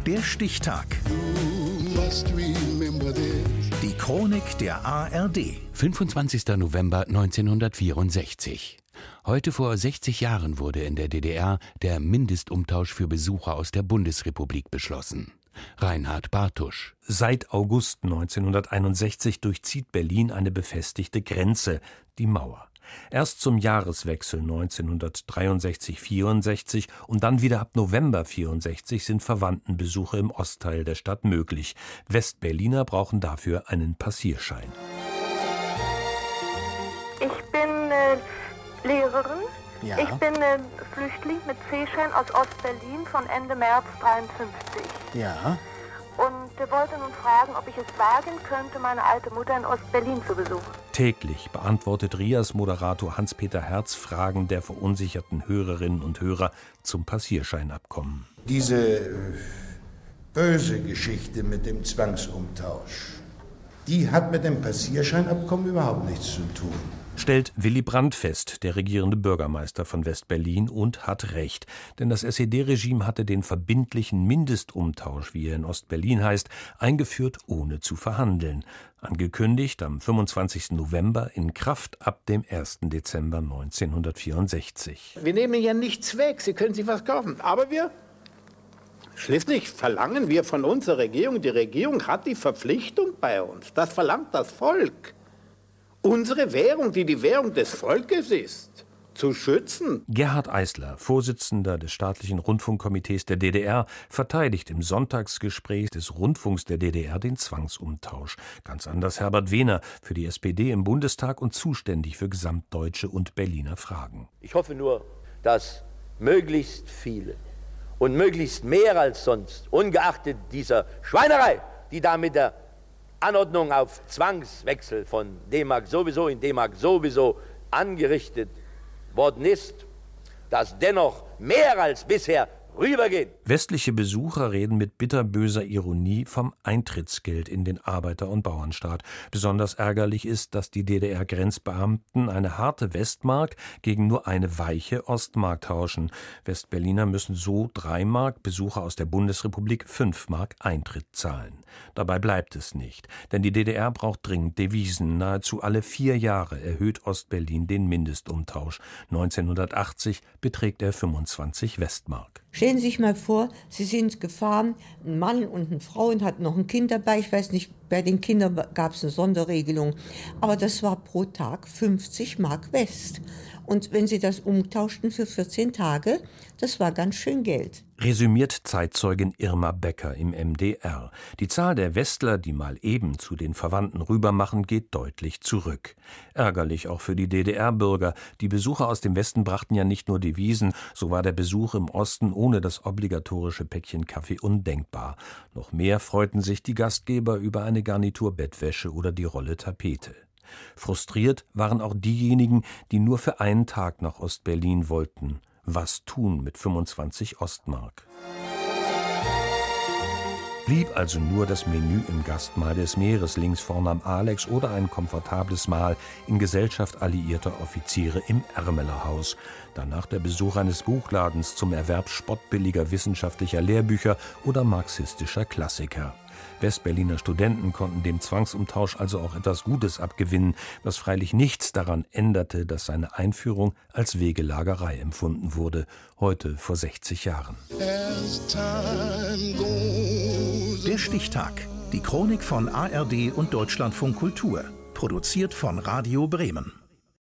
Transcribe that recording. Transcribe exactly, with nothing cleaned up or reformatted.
Der Stichtag. Die Chronik der A R D. fünfundzwanzigster November neunzehnhundertvierundsechzig. Heute vor sechzig Jahren wurde in der D D R der Mindestumtausch für Besucher aus der Bundesrepublik beschlossen. Reinhard Bartusch. Seit August neunzehnhunderteinundsechzig durchzieht Berlin eine befestigte Grenze, die Mauer. Erst zum Jahreswechsel neunzehnhundertdreiundsechzig vierundsechzig und dann wieder ab November vierundsechzig sind Verwandtenbesuche im Ostteil der Stadt möglich. Westberliner brauchen dafür einen Passierschein. Ich bin äh, Lehrerin. Ja. Ich bin äh, Flüchtling mit C-Schein aus Ostberlin von Ende März dreiundfünfzig. Ja. Und äh, wollte nun fragen, ob ich es wagen könnte, meine alte Mutter in Ostberlin zu besuchen. Täglich beantwortet R I A-Moderator Hans-Peter Herz Fragen der verunsicherten Hörerinnen und Hörer zum Passierscheinabkommen. Diese äh, böse Geschichte mit dem Zwangsumtausch, die hat mit dem Passierscheinabkommen überhaupt nichts zu tun. Stellt Willy Brandt fest, der regierende Bürgermeister von Westberlin, und hat recht. Denn das S E D-Regime hatte den verbindlichen Mindestumtausch, wie er in Ostberlin heißt, eingeführt, ohne zu verhandeln. Angekündigt am fünfundzwanzigsten November, in Kraft ab dem ersten Dezember neunzehnhundertvierundsechzig. Wir nehmen ja nichts weg, Sie können sich was kaufen. Aber wir, schließlich verlangen wir von unserer Regierung, die Regierung hat die Verpflichtung bei uns, das verlangt das Volk, unsere Währung, die die Währung des Volkes ist, zu schützen. Gerhard Eisler, Vorsitzender des staatlichen Rundfunkkomitees der D D R, verteidigt im Sonntagsgespräch des Rundfunks der D D R den Zwangsumtausch. Ganz anders Herbert Wehner, für die S P D im Bundestag und zuständig für gesamtdeutsche und Berliner Fragen. Ich hoffe nur, dass möglichst viele und möglichst mehr als sonst, ungeachtet dieser Schweinerei, die da mit der Anordnung auf Zwangswechsel von D-Mark sowieso in D-Mark sowieso angerichtet worden ist, dass dennoch mehr als bisher rübergehen. Westliche Besucher reden mit bitterböser Ironie vom Eintrittsgeld in den Arbeiter- und Bauernstaat. Besonders ärgerlich ist, dass die D D R-Grenzbeamten eine harte Westmark gegen nur eine weiche Ostmark tauschen. Westberliner müssen so drei Mark, Besucher aus der Bundesrepublik fünf Mark Eintritt zahlen. Dabei bleibt es nicht, denn die D D R braucht dringend Devisen. Nahezu alle vier Jahre erhöht Ostberlin den Mindestumtausch. neunzehnhundertachtzig beträgt er fünfundzwanzig Westmark. Stellen Sie sich mal vor, Sie sind gefahren, ein Mann und eine Frau und hatten noch ein Kind dabei. Ich weiß nicht, bei den Kindern gab es eine Sonderregelung. Aber das war pro Tag fünfzig Mark West. Und wenn Sie das umtauschten für vierzehn Tage, das war ganz schön Geld. Resümiert Zeitzeugin Irma Becker im M D R. Die Zahl der Westler, die mal eben zu den Verwandten rübermachen, geht deutlich zurück. Ärgerlich auch für die D D R-Bürger. Die Besucher aus dem Westen brachten ja nicht nur Devisen, so war der Besuch im Osten ohne das obligatorische Päckchen Kaffee undenkbar. Noch mehr freuten sich die Gastgeber über eine Garnitur Bettwäsche oder die Rolle Tapete. Frustriert waren auch diejenigen, die nur für einen Tag nach Ostberlin wollten. Was tun mit fünfundzwanzig Ostmark? Blieb also nur das Menü im Gastmahl des Meeres links vorn am Alex oder ein komfortables Mahl in Gesellschaft alliierter Offiziere im Ermelerhaus. Danach der Besuch eines Buchladens zum Erwerb spottbilliger wissenschaftlicher Lehrbücher oder marxistischer Klassiker. Westberliner Studenten konnten dem Zwangsumtausch also auch etwas Gutes abgewinnen, was freilich nichts daran änderte, dass seine Einführung als Wegelagerei empfunden wurde, heute vor sechzig Jahren. Der Stichtag. Die Chronik von A R D und Deutschlandfunk Kultur. Produziert von Radio Bremen.